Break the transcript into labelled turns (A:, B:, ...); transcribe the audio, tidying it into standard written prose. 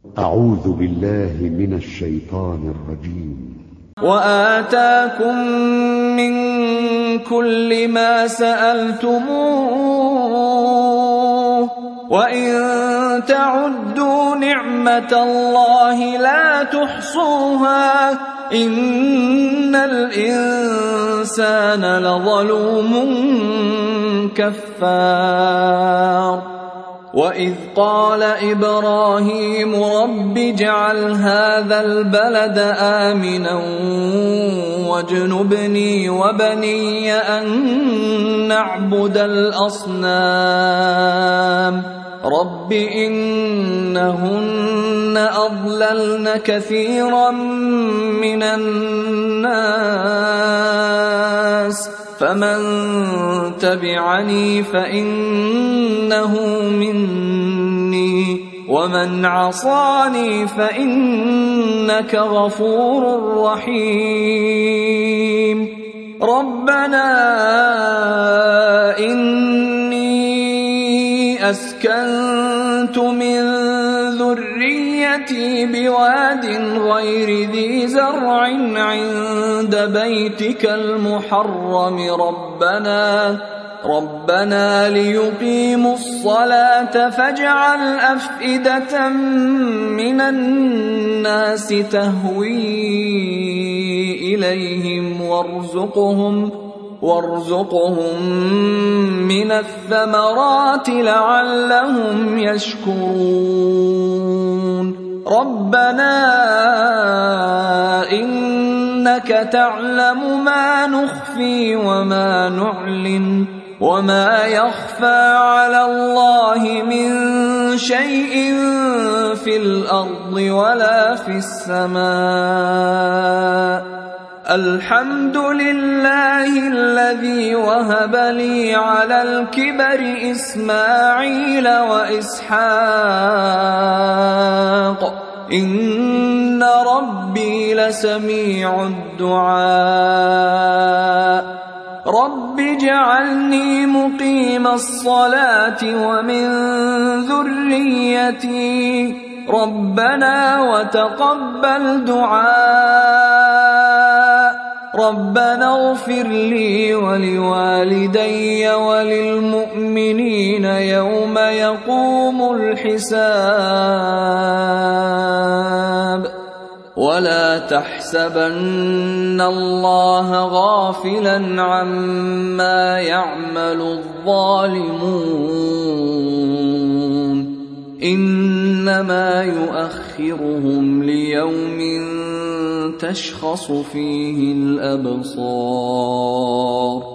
A: أعوذ بالله من الشيطان الرجيم.
B: وآتاكم من كل ما سألتموه وإن تعدوا نعمة الله لا تحصوها إن الإنسان لظلوم كفار. وإذ قال إبراهيم رب اجعل هذا البلد آمنا واجنبني وبني أن نعبد الأصنام رب إنهن أضللن كثيرا من الناس فمن تبعني فإنه مني ومن عصاني فإنك غفور رحيم. ربنا إني أسكنت من ذريتي بواد غير ذي زرع عند بيتك المحرم ربنا ليقيموا الصلاة فاجعل أفئدة من الناس تهوي إليهم وارزقهم من الثمرات لعلهم يشكرون. ربنا إنك تعلم ما نخفي وما نعلن وما يخفى على الله من شيء في الأرض ولا في السماء. الحمد لله الذي وهب لي على الكبر إسماعيل وإسحاق إن ربي لسميع الدعاء. رب اجعلني مقيم الصلاة ومن ذريتي ربنا وتقبل دعاء. ربنا اغفر لي ولوالدي وللمؤمنين يوم يقوم الحساب. ولا تحسبن الله غافلا عما يعمل الظالمون إنما يؤخرهم ليوم تشخص فيه الأبصار.